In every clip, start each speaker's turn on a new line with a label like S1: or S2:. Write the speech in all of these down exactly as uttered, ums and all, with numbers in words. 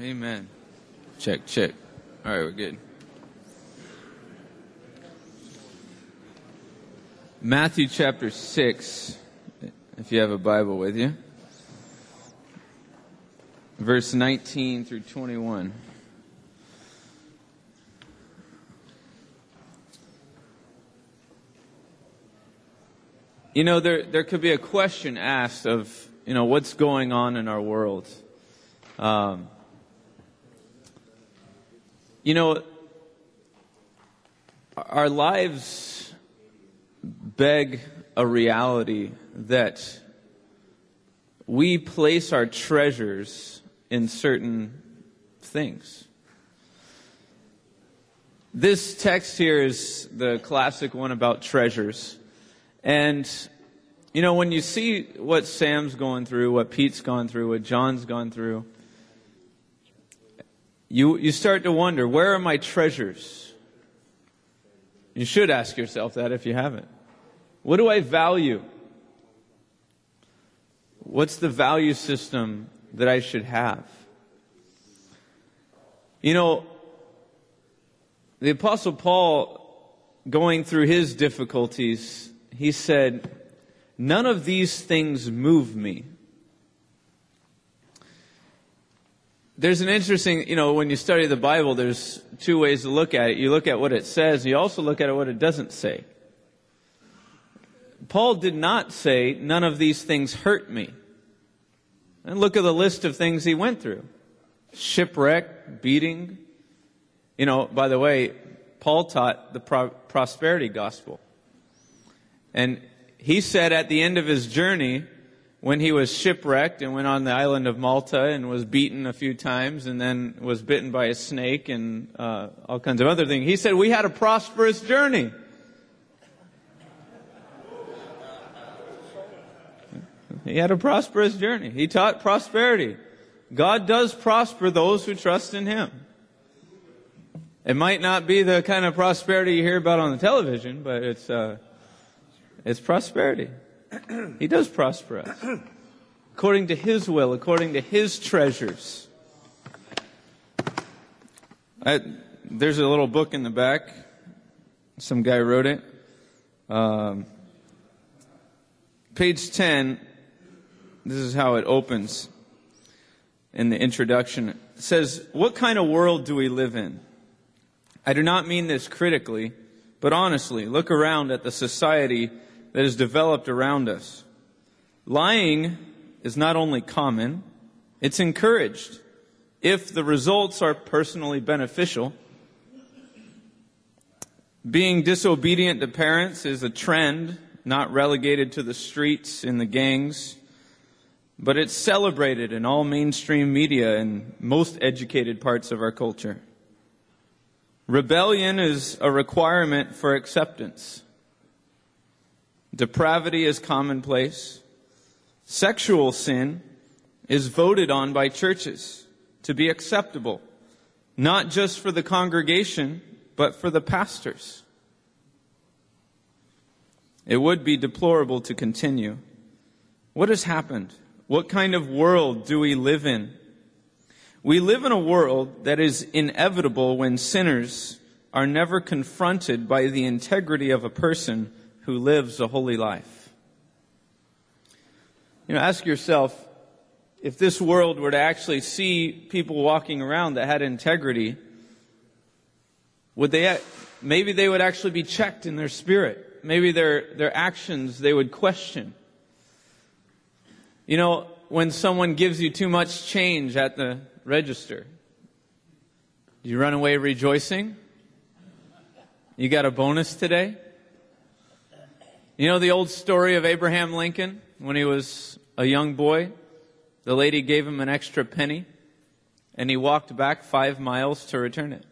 S1: Amen. Check, check. All right, we're good. Matthew chapter six, if you have a Bible with you. Verse nineteen through twenty-one. You know, there there could be a question asked of, you know, what's going on in our world. Um, you know, our lives beg a reality that we place our treasures in certain things. This text here is the classic one about treasures. And, you know, when you see what Sam's going through, what Pete's gone through, what John's gone through, you you start to wonder, where are my treasures? You should ask yourself that if you haven't. What do I value? What's the value system that I should have? You know, the Apostle Paul, going through his difficulties, he said, none of these things move me. There's an interesting, you know, when you study the Bible, there's two ways to look at it. You look at what it says, and you also look at what it doesn't say. Paul did not say, none of these things hurt me. And look at the list of things he went through. Shipwreck, beating. You know, by the way, Paul taught the pro- prosperity gospel. And he said at the end of his journey, when he was shipwrecked and went on the island of Malta and was beaten a few times and then was bitten by a snake and uh, all kinds of other things, he said, we had a prosperous journey. He had a prosperous journey. He taught prosperity. God does prosper those who trust in Him. It might not be the kind of prosperity you hear about on the television, but it's uh, it's prosperity. He does prosper us according to His will, according to His treasures. I, there's a little book in the back. Some guy wrote it. Um, page ten. This is how it opens in the introduction. It says, what kind of world do we live in? I do not mean this critically, but honestly, look around at the society that is developed around us. Lying is not only common, it's encouraged if the results are personally beneficial. Being disobedient to parents is a trend, not relegated to the streets and the gangs, but it's celebrated in all mainstream media and most educated parts of our culture. Rebellion is a requirement for acceptance. Depravity is commonplace. Sexual sin is voted on by churches to be acceptable, not just for the congregation, but for the pastors. It would be deplorable to continue. What has happened? What kind of world do we live in? We live in a world that is inevitable when sinners are never confronted by the integrity of a person who lives a holy life. You know, ask yourself, if this world were to actually see people walking around that had integrity, would they, maybe they would actually be checked in their spirit. Maybe their, their actions they would question. You know, when someone gives you too much change at the register, do you run away rejoicing? You got a bonus today? You know the old story of Abraham Lincoln when he was a young boy? The lady gave him an extra penny and he walked back five miles to return it.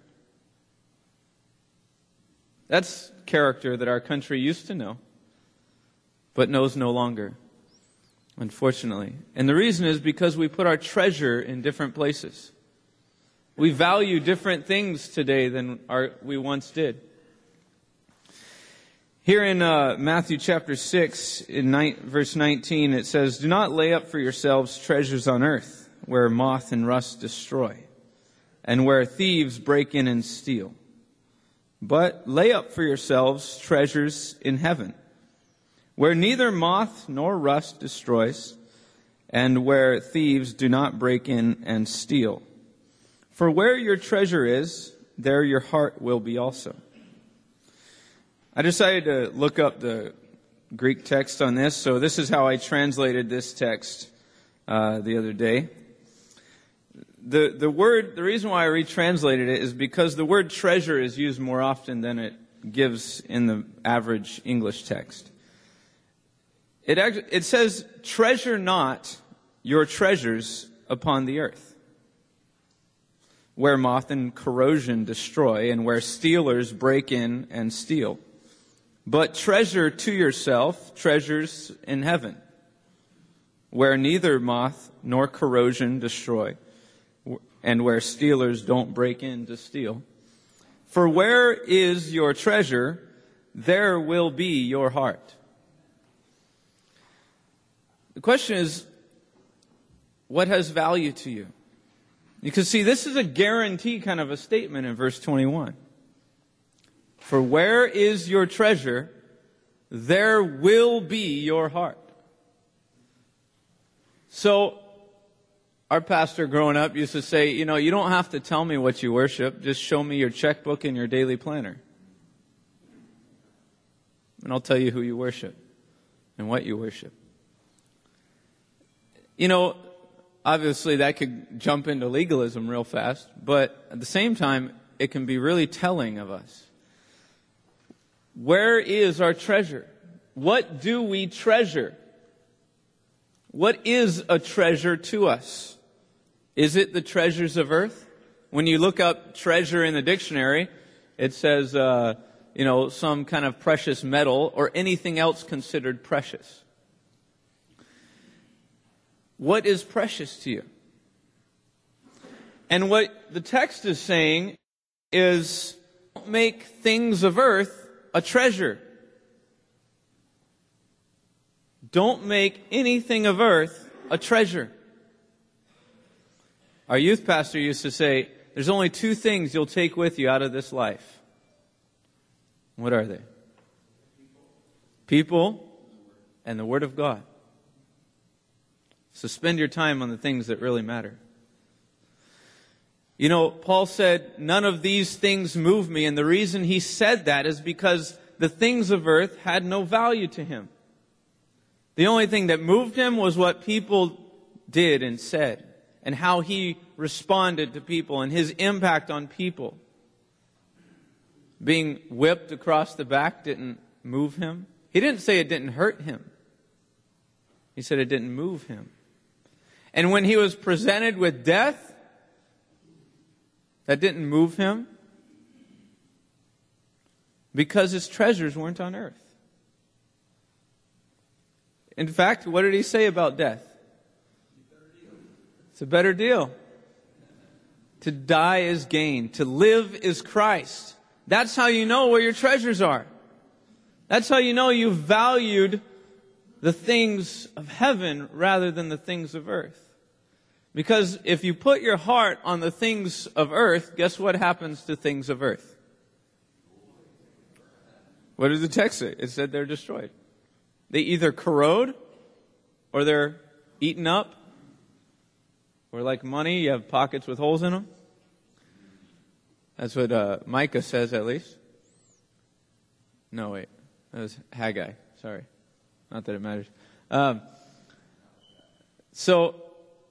S1: That's character that our country used to know, but knows no longer, unfortunately. And the reason is because we put our treasure in different places. We value different things today than our, we once did. Here in uh, Matthew chapter six, in ni- verse nineteen, it says, do not lay up for yourselves treasures on earth, where moth and rust destroy, and where thieves break in and steal. But lay up for yourselves treasures in heaven, where neither moth nor rust destroys, and where thieves do not break in and steal. For where your treasure is, there your heart will be also. I decided to look up the Greek text on this, so this is how I translated this text uh, the other day. The the word, the reason why I retranslated it is because the word treasure is used more often than it gives in the average English text. It actually, it says, treasure not your treasures upon the earth, where moth and corrosion destroy, and where stealers break in and steal. But treasure to yourself treasures in heaven, where neither moth nor corrosion destroy, and where stealers don't break in to steal. For where is your treasure, there will be your heart. The question is, what has value to you? You can see this is a guarantee kind of a statement in verse twenty-one. For where is your treasure, there will be your heart. So, our pastor growing up used to say, you know, you don't have to tell me what you worship, just show me your checkbook and your daily planner. And I'll tell you who you worship and what you worship. You know, obviously that could jump into legalism real fast, but at the same time, it can be really telling of us. Where is our treasure? What do we treasure? What is a treasure to us? Is it the treasures of earth? When you look up treasure in the dictionary, it says, uh, you know, some kind of precious metal or anything else considered precious. What is precious to you? And what the text is saying is, don't make things of earth a treasure. Don't make anything of earth a treasure. Our youth pastor used to say, there's only two things you'll take with you out of this life. What are they? People and the Word of God. So spend your time on the things that really matter. You know, Paul said, none of these things move me. And the reason he said that is because the things of earth had no value to him. The only thing that moved him was what people did and said, and how he responded to people and his impact on people. Being whipped across the back didn't move him. He didn't say it didn't hurt him. He said it didn't move him. And when he was presented with death, that didn't move him because his treasures weren't on earth. In fact, what did he say about death? It's a better deal. To die is gain. To live is Christ. That's how you know where your treasures are. That's how you know you valued the things of heaven rather than the things of earth. Because if you put your heart on the things of earth, guess what happens to things of earth? What did the text say? It said they're destroyed. They either corrode or they're eaten up. Or like money, you have pockets with holes in them. That's what uh, Micah says, at least. No, wait. That was Haggai. Sorry. Not that it matters. Um, so,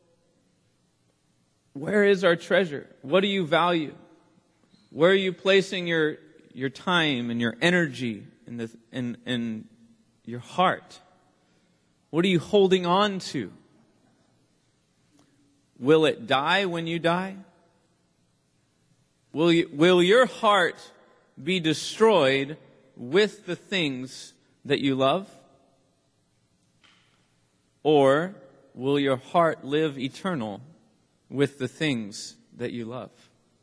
S1: where is our treasure? What do you value? Where are you placing your your time and your energy and the in in your heart? What are you holding on to? Will it die when you die? Will you, will your heart be destroyed with the things that you love? Or will your heart live eternal with the things that you love?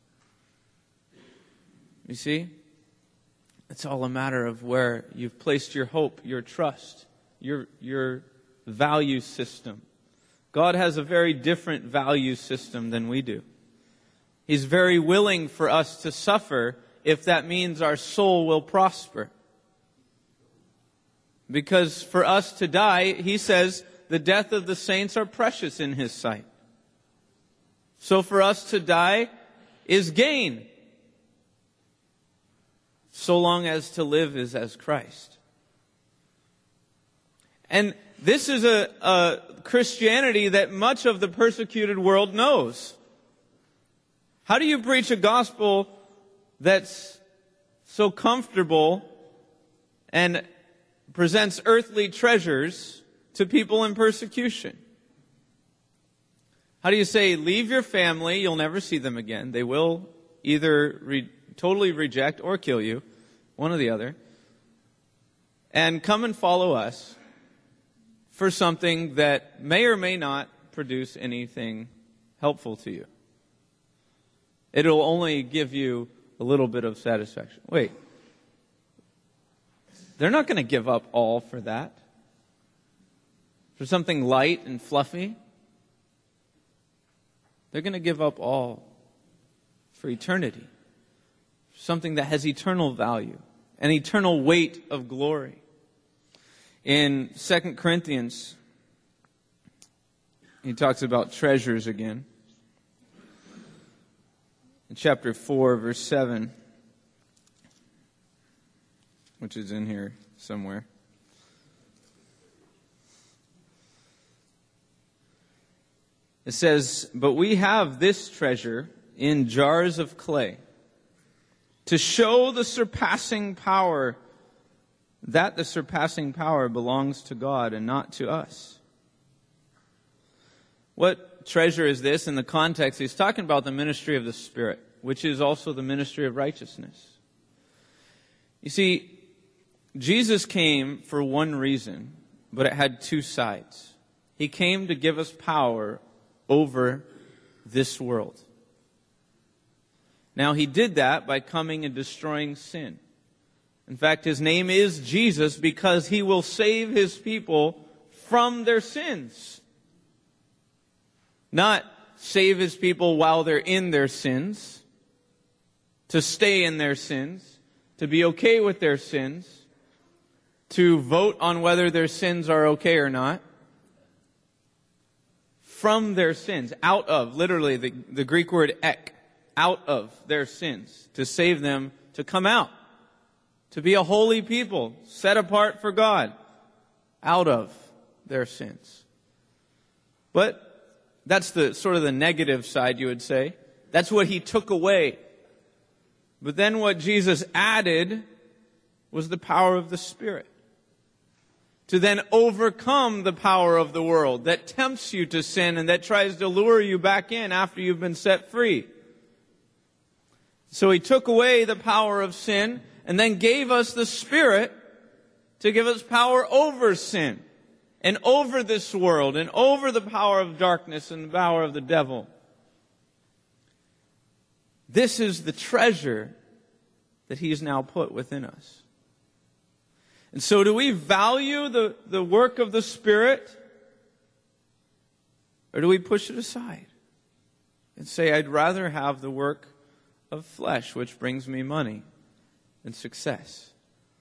S1: You see? It's all a matter of where you've placed your hope, your trust, your, your value system. God has a very different value system than we do. He's very willing for us to suffer if that means our soul will prosper. Because for us to die, he says, the death of the saints are precious in his sight. So for us to die is gain, so long as to live is as Christ. And this is a, a Christianity that much of the persecuted world knows. How do you preach a gospel that's so comfortable and presents earthly treasures to people in persecution? How do you say, leave your family, you'll never see them again. They will either re- totally reject or kill you, one or the other, and come and follow us for something that may or may not produce anything helpful to you. It'll only give you a little bit of satisfaction. Wait, they're not going to give up all for that? For something light and fluffy? They're going to give up all for eternity. Something that has eternal value, an eternal weight of glory. In Second Corinthians, he talks about treasures again. In chapter four, verse seven, which is in here somewhere. It says, "But we have this treasure in jars of clay, to show the surpassing power, that the surpassing power belongs to God and not to us." What treasure is this? In the context, he's talking about the ministry of the Spirit, which is also the ministry of righteousness. You see, Jesus came for one reason, but it had two sides. He came to give us power over this world. Now, he did that by coming and destroying sin. In fact, his name is Jesus because he will save his people from their sins. Not save his people while they're in their sins, to stay in their sins, to be okay with their sins, to vote on whether their sins are okay or not. From their sins, out of, literally the, the Greek word ek, out of their sins, to save them, to come out, to be a holy people, set apart for God, out of their sins. But that's the sort of the negative side, you would say. That's what he took away. But then what Jesus added was the power of the Spirit, to then overcome the power of the world that tempts you to sin and that tries to lure you back in after you've been set free. So he took away the power of sin and then gave us the Spirit to give us power over sin and over this world and over the power of darkness and the power of the devil. This is the treasure that he's now put within us. And so do we value the, the work of the Spirit, or do we push it aside and say, I'd rather have the work of flesh, which brings me money and success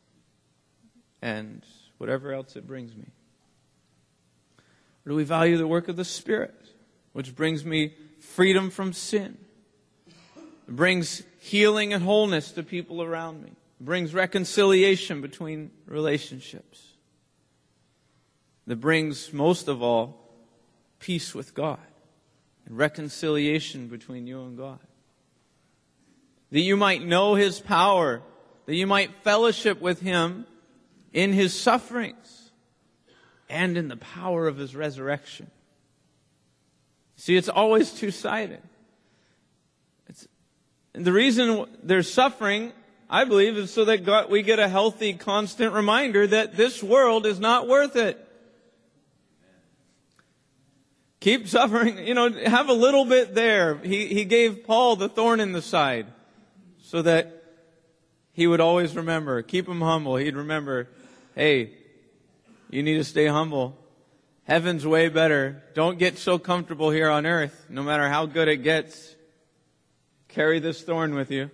S1: and whatever else it brings me? Or do we value the work of the Spirit, which brings me freedom from sin, it brings healing and wholeness to people around me, brings reconciliation between relationships, that brings, most of all, peace with God and reconciliation between you and God? That you might know His power, that you might fellowship with Him in His sufferings and in the power of His resurrection. See, it's always two-sided. It's, and the reason there's suffering, I believe, is so that God, we get a healthy, constant reminder that this world is not worth it. Keep suffering, you know, have a little bit there. He, he gave Paul the thorn in the side so that he would always remember. Keep him humble. He'd remember, hey, you need to stay humble. Heaven's way better. Don't get so comfortable here on earth, no matter how good it gets. carry this thorn with you.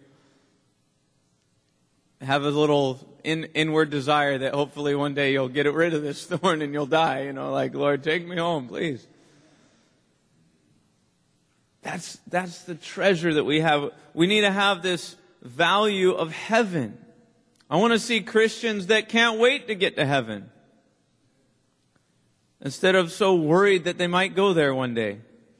S1: Have a little in, inward desire that hopefully one day you'll get rid of this thorn and you'll die. You know, like, Lord, take me home, please. That's, that's the treasure that we have. We need to have this value of heaven. I want to see Christians that can't wait to get to heaven, instead of so worried that they might go there one day.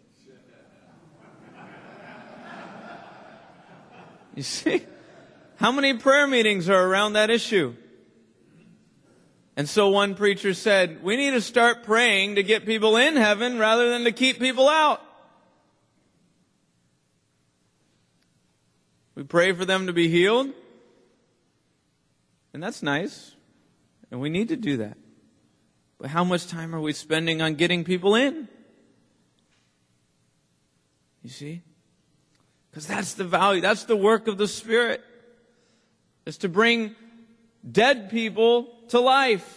S1: You see? How many prayer meetings are around that issue? And so one preacher said, we need to start praying to get people in heaven rather than to keep people out. We pray for them to be healed. And that's nice. And we need to do that. But how much time are we spending on getting people in? You see? Because that's the value. That's the work of the Spirit. Is to bring dead people to life.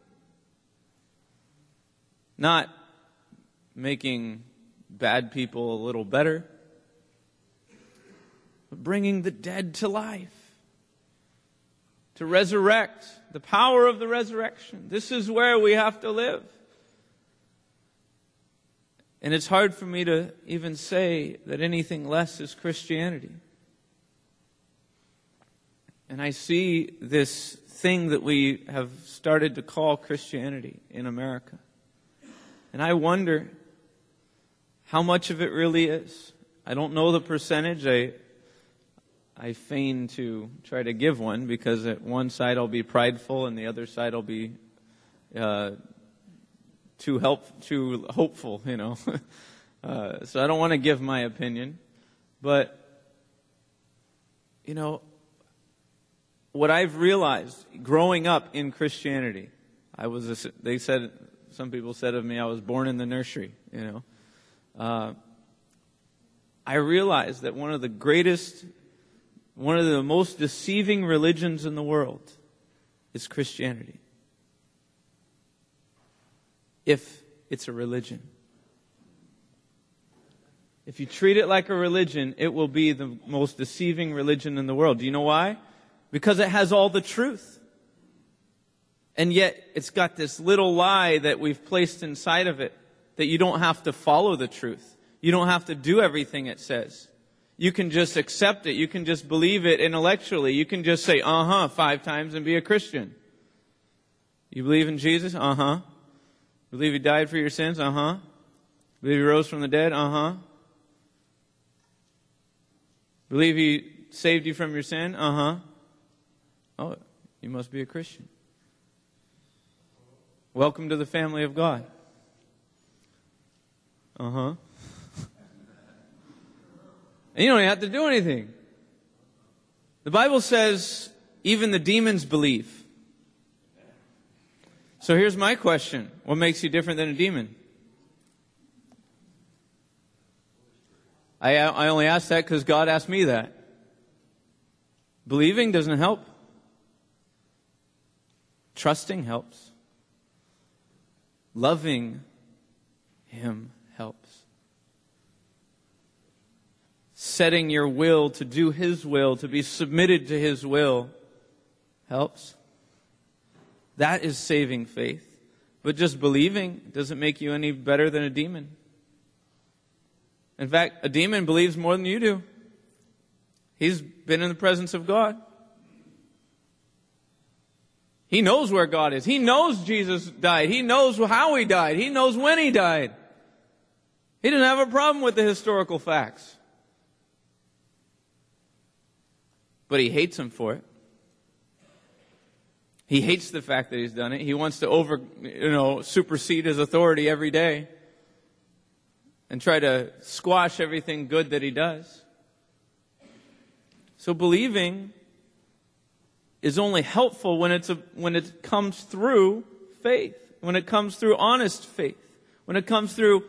S1: Not making bad people a little better. But bringing the dead to life. To resurrect. The power of the resurrection. This is where we have to live. And it's hard for me to even say that anything less is Christianity. And I see this thing that we have started to call Christianity in America. And I wonder how much of it really is. I don't know the percentage. I I feign to try to give one, because at one side I'll be prideful and the other side I'll be uh, too help, too hopeful, you know. uh, so I don't want to give my opinion. But, you know, what I've realized growing up in Christianity, I was, a, they said, some people said of me, I was born in the nursery, you know. Uh, I realized that one of the greatest, one of the most deceiving religions in the world is Christianity. If it's a religion. If you treat it like a religion, it will be the most deceiving religion in the world. Do you know why? Because it has all the truth. And yet it's got this little lie that we've placed inside of it, that you don't have to follow the truth. You don't have to do everything it says. You can just accept it. You can just believe it intellectually. You can just say, uh-huh, five times and be a Christian. You believe in Jesus? Uh-huh. Believe He died for your sins? Uh-huh. Believe He rose from the dead? Uh-huh. Believe He saved you from your sin? Uh-huh. Oh, you must be a Christian. Welcome to the family of God. Uh-huh. And you don't have to do anything. The Bible says even the demons believe. So here's my question. What makes you different than a demon? I, I only ask that because God asked me that. Believing doesn't help. Trusting helps. Loving Him helps. Setting your will to do His will, to be submitted to His will, helps. That is saving faith. But just believing doesn't make you any better than a demon. In fact, a demon believes more than you do. He's been in the presence of God. He knows where God is. He knows Jesus died. He knows how He died. He knows when He died. He didn't have a problem with the historical facts. But he hates Him for it. He hates the fact that He's done it. He wants to over, you know, supersede His authority every day and try to squash everything good that He does. So believing is only helpful when it's a, when it comes through faith, when it comes through honest faith, when it comes through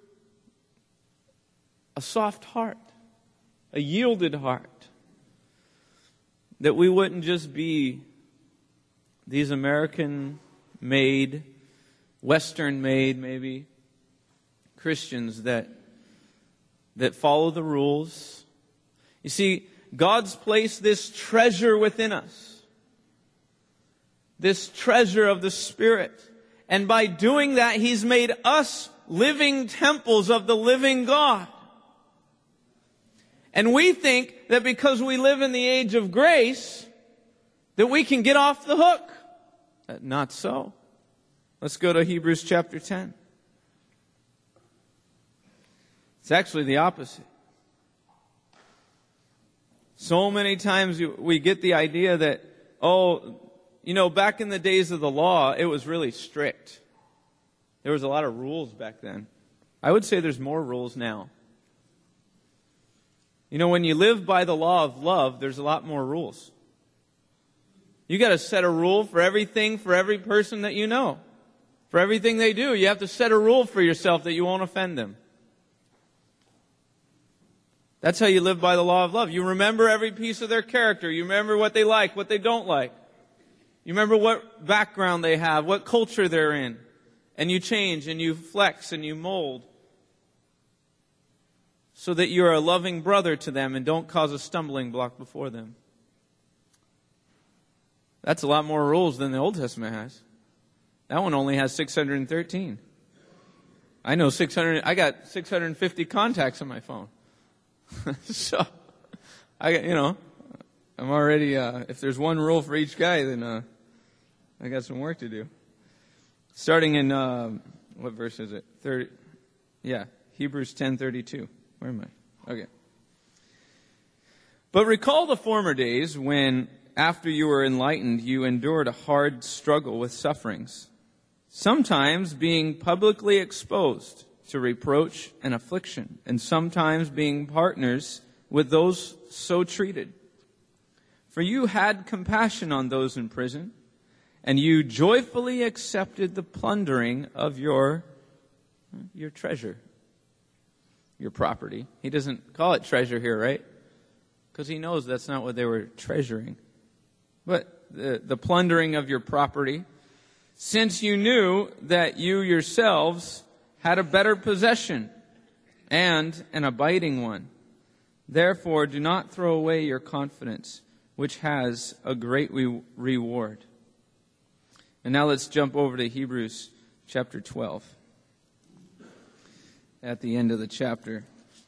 S1: a soft heart, a yielded heart. That we wouldn't just be these American-made, Western-made, maybe, Christians that that follow the rules. You see, God's placed this treasure within us. This treasure of the Spirit. And by doing that, He's made us living temples of the living God. And we think that because we live in the age of grace, that we can get off the hook. Not so. Let's go to Hebrews chapter ten. It's actually the opposite. So many times we get the idea that, oh, you know, back in the days of the law, it was really strict. There was a lot of rules back then. I would say there's more rules now. You know, when you live by the law of love, there's a lot more rules. You got to set a rule for everything, for every person that you know. For everything they do, you have to set a rule for yourself that you won't offend them. That's how you live by the law of love. You remember every piece of their character. You remember what they like, what they don't like. You remember what background they have, what culture they're in. And you change and you flex and you mold so that you're a loving brother to them and don't cause a stumbling block before them. That's a lot more rules than the Old Testament has. That one only has six hundred thirteen. I know six hundred, I got six hundred fifty contacts on my phone. So, I got, you know, I'm already, uh, if there's one rule for each guy, then, uh, I got some work to do. Starting in, uh, what verse is it? thirty, yeah, Hebrews ten thirty-two. Where am I? Okay. But recall the former days when, after you were enlightened, you endured a hard struggle with sufferings, sometimes being publicly exposed to reproach and affliction, and sometimes being partners with those so treated. For you had compassion on those in prison, and you joyfully accepted the plundering of your, your treasure, your property. He doesn't call it treasure here, right? Because he knows that's not what they were treasuring. But the, the plundering of your property, since you knew that you yourselves had a better possession and an abiding one. Therefore, do not throw away your confidence, which has a great re- reward. And now let's jump over to Hebrews chapter twelve. At the end of the chapter.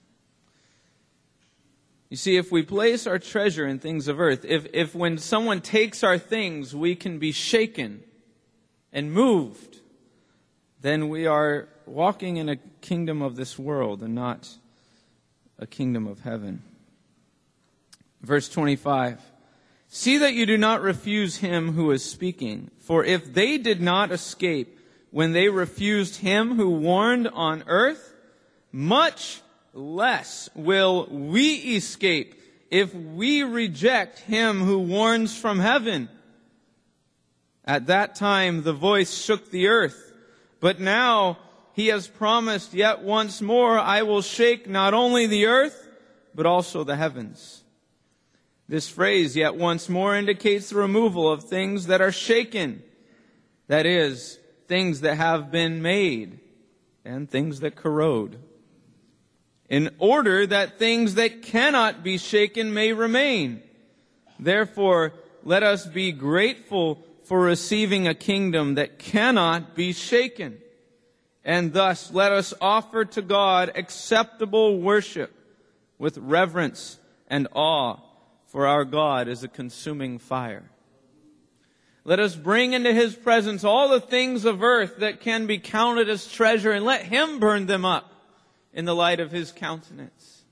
S1: You see, if we place our treasure in things of earth, if, if when someone takes our things, we can be shaken and moved, then we are walking in a kingdom of this world and not a kingdom of heaven. Verse twenty-five. See that you do not refuse him who is speaking, for if they did not escape when they refused him who warned on earth, much less will we escape if we reject him who warns from heaven. At that time the voice shook the earth, but now he has promised, yet once more I will shake not only the earth, but also the heavens. This phrase, yet once more, indicates the removal of things that are shaken. That is, things that have been made and things that corrode, in order that things that cannot be shaken may remain. Therefore, let us be grateful for receiving a kingdom that cannot be shaken. And thus, let us offer to God acceptable worship with reverence and awe, for our God is a consuming fire. Let us bring into His presence all the things of earth that can be counted as treasure, and let Him burn them up in the light of His countenance.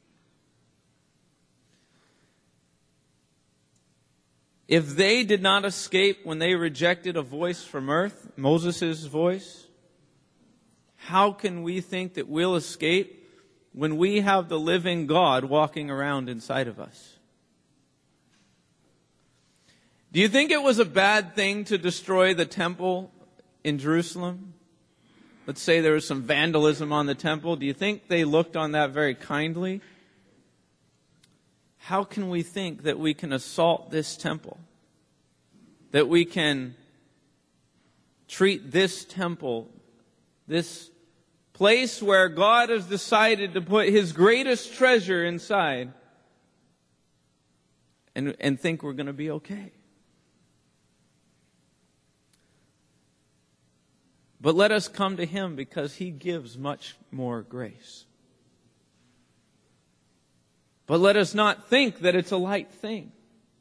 S1: If they did not escape when they rejected a voice from earth, Moses' voice, how can we think that we'll escape when we have the living God walking around inside of us? Do you think it was a bad thing to destroy the temple in Jerusalem? Let's say there was some vandalism on the temple. Do you think they looked on that very kindly? How can we think that we can assault this temple? That we can treat this temple, this place where God has decided to put His greatest treasure inside, and, and think we're going to be okay. But let us come to Him because He gives much more grace. But let us not think that it's a light thing.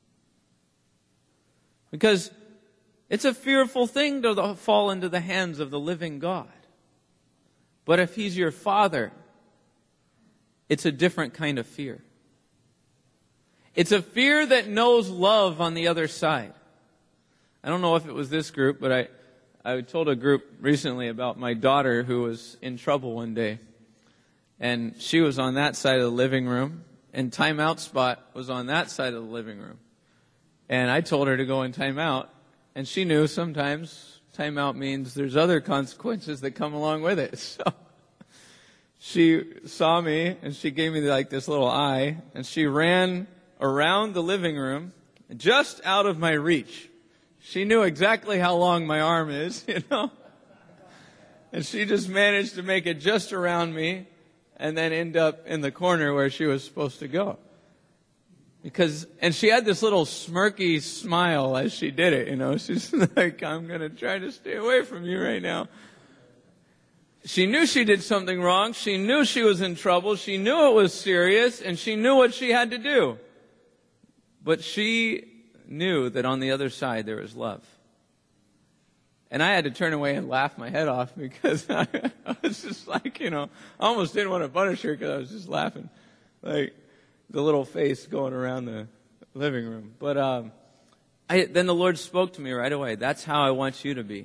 S1: Because it's a fearful thing to fall into the hands of the living God. But if He's your Father, it's a different kind of fear. It's a fear that knows love on the other side. I don't know if it was this group, but I, I told a group recently about my daughter who was in trouble one day. And she was on that side of the living room, and timeout spot was on that side of the living room. And I told her to go in timeout, and she knew sometimes timeout means there's other consequences that come along with it. So she saw me, and she gave me like this little eye, and she ran around the living room, just out of my reach. She knew exactly how long my arm is, you know. And she just managed to make it just around me and then end up in the corner where she was supposed to go. Because, and she had this little smirky smile as she did it, you know. She's like, I'm going to try to stay away from you right now. She knew she did something wrong. She knew she was in trouble. She knew it was serious, and she knew what she had to do. But she knew that on the other side there was love. And I had to turn away and laugh my head off because I, I was just like, you know, I almost didn't want to punish her because I was just laughing. Like the little face going around the living room. But um, I, then the Lord spoke to me right away. That's how I want you to be.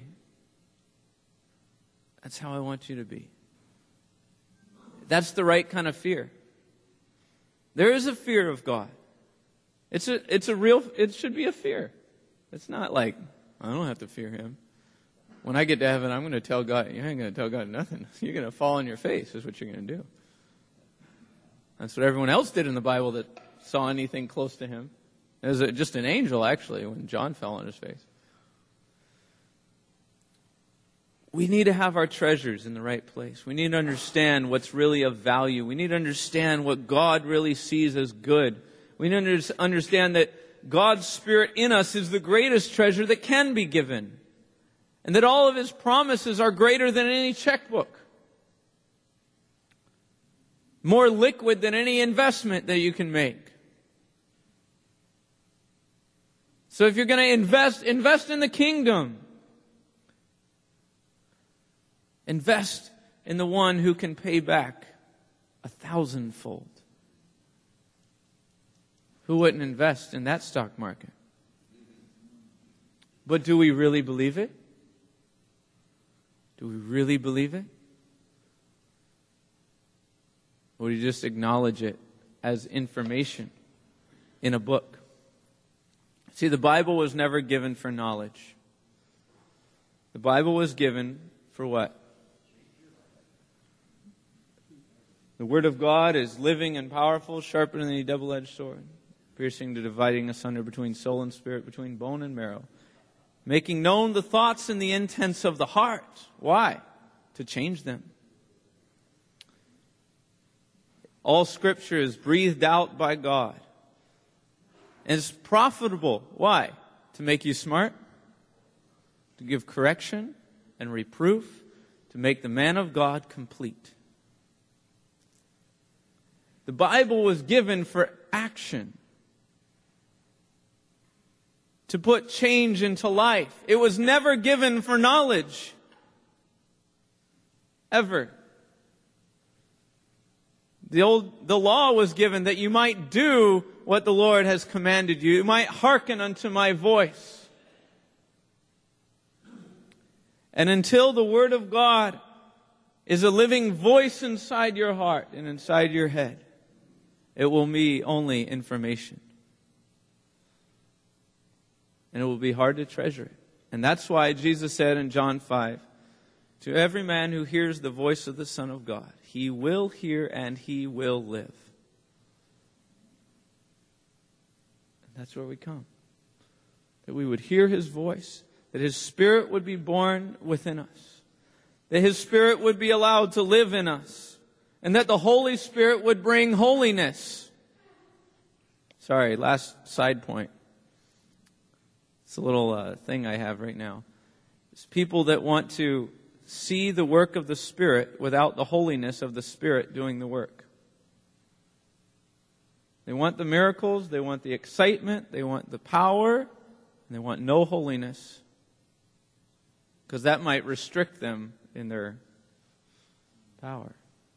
S1: That's how I want you to be. That's the right kind of fear. There is a fear of God. It's a, it's a real, it should be a fear. It's not like, I don't have to fear Him. When I get to heaven, I'm going to tell God, you ain't going to tell God nothing. You're going to fall on your face is what you're going to do. That's what everyone else did in the Bible that saw anything close to Him. It was just an angel, actually, when John fell on his face. We need to have our treasures in the right place. We need to understand what's really of value. We need to understand what God really sees as good. We need to understand that God's Spirit in us is the greatest treasure that can be given. And that all of His promises are greater than any checkbook. More liquid than any investment that you can make. So if you're going to invest, invest in the kingdom. Invest in the one who can pay back a thousandfold. Who wouldn't invest in that stock market? But do we really believe it? Do we really believe it? Or do you just acknowledge it as information in a book? See, the Bible was never given for knowledge. The Bible was given for what? The Word of God is living and powerful, sharper than any double-edged sword, piercing to dividing asunder between soul and spirit, between bone and marrow, making known the thoughts and the intents of the heart. Why? To change them. All Scripture is breathed out by God. And it's profitable. Why? To make you smart, to give correction and reproof, to make the man of God complete. The Bible was given for action. To put change into life. It was never given for knowledge. Ever. The old, the law was given that you might do what the Lord has commanded you. You might hearken unto my voice. And until the Word of God is a living voice inside your heart and inside your head, it will be only information. And it will be hard to treasure it. And that's why Jesus said in John five, to every man who hears the voice of the Son of God, he will hear and he will live. And that's where we come. That we would hear His voice, that His Spirit would be born within us, that His Spirit would be allowed to live in us, and that the Holy Spirit would bring holiness. Sorry, last side point. It's a little uh, thing I have right now. It's people that want to see the work of the Spirit without the holiness of the Spirit doing the work. They want the miracles, they want the excitement, they want the power, and they want no holiness. Because that might restrict them in their power.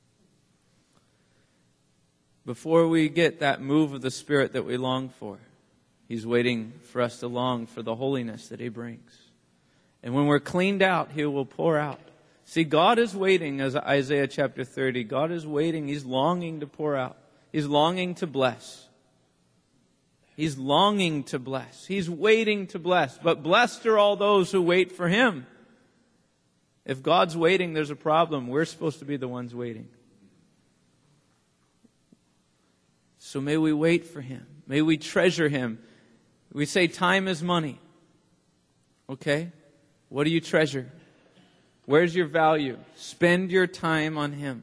S1: Before we get that move of the Spirit that we long for, He's waiting for us to long for the holiness that He brings. And when we're cleaned out, He will pour out. See, God is waiting, as Isaiah chapter thirty, God is waiting. He's longing to pour out. He's longing to bless. He's longing to bless. He's waiting to bless. But blessed are all those who wait for Him. If God's waiting, there's a problem. We're supposed to be the ones waiting. So may we wait for Him. May we treasure Him. We say time is money. Okay? What do you treasure? Where's your value? Spend your time on Him.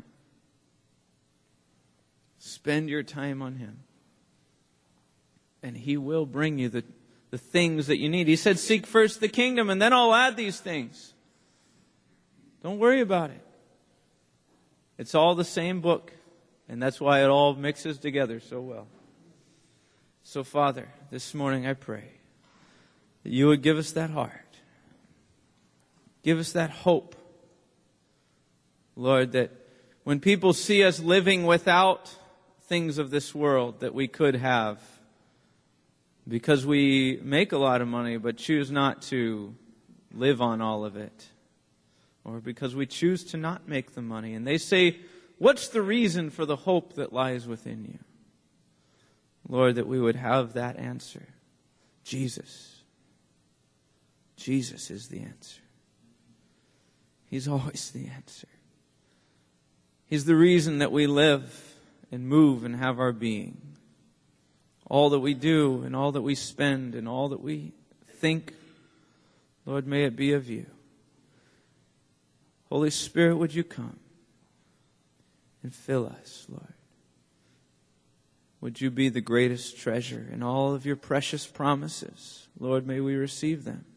S1: Spend your time on Him. And He will bring you the, the things that you need. He said, seek first the kingdom, and then I'll add these things. Don't worry about it. It's all the same book. And that's why it all mixes together so well. So, Father, this morning I pray that You would give us that heart. Give us that hope. Lord, that when people see us living without things of this world that we could have, because we make a lot of money but choose not to live on all of it, or because we choose to not make the money, and they say, what's the reason for the hope that lies within you? Lord, that we would have that answer. Jesus. Jesus is the answer. He's always the answer. He's the reason that we live and move and have our being. All that we do and all that we spend and all that we think, Lord, may it be of You. Holy Spirit, would You come and fill us, Lord? Would You be the greatest treasure in all of Your precious promises? Lord, may we receive them.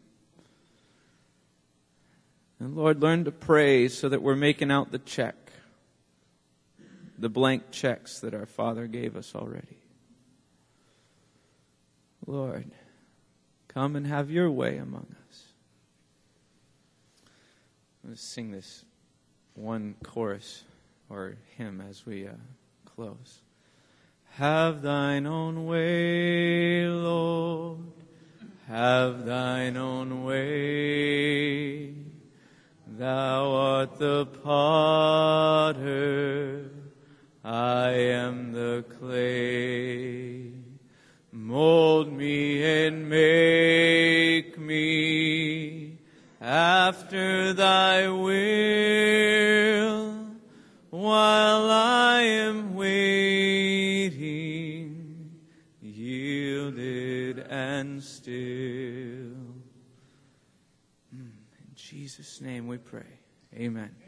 S1: And Lord, learn to pray so that we're making out the check, the blank checks that our Father gave us already. Lord, come and have Your way among us. Let's sing this one chorus or hymn as we uh, close. Have Thine own way, Lord, have Thine own way. Thou art the potter, I am the clay. Mold me and make me after Thy will, while I am waiting, yielded and still. In Jesus' name we pray. Amen.